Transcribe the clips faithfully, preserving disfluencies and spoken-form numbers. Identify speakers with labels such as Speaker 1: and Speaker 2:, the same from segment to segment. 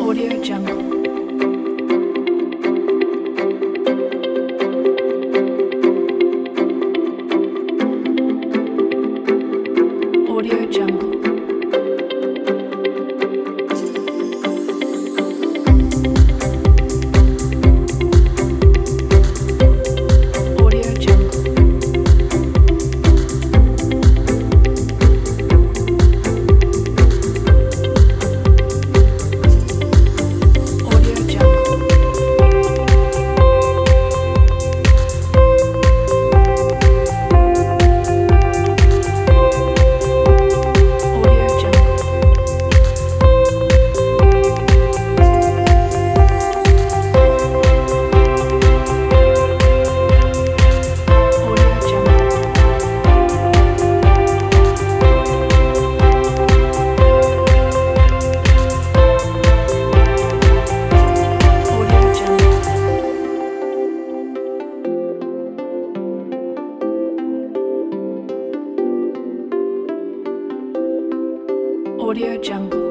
Speaker 1: Audio Jungle. Audio Jungle. Audio Jungle. Audio Jungle. Audio Jungle. Audio Jungle. Audio Jungle. Audio Jungle.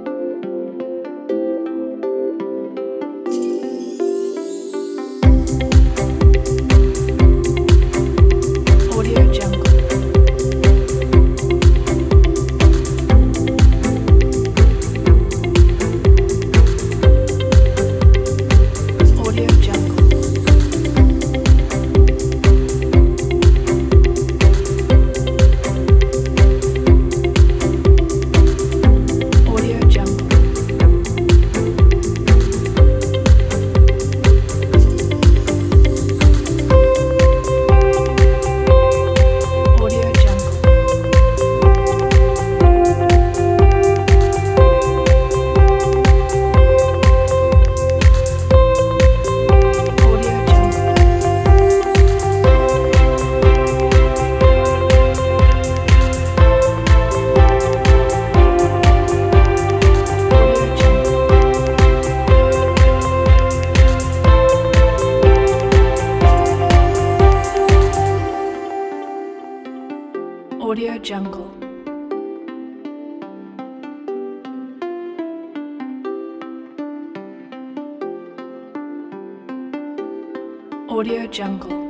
Speaker 1: Audio Jungle. Audio Jungle. Audio Jungle. Audio Jungle. Audio Jungle. Audio Jungle. Audio Jungle. Audio Jungle.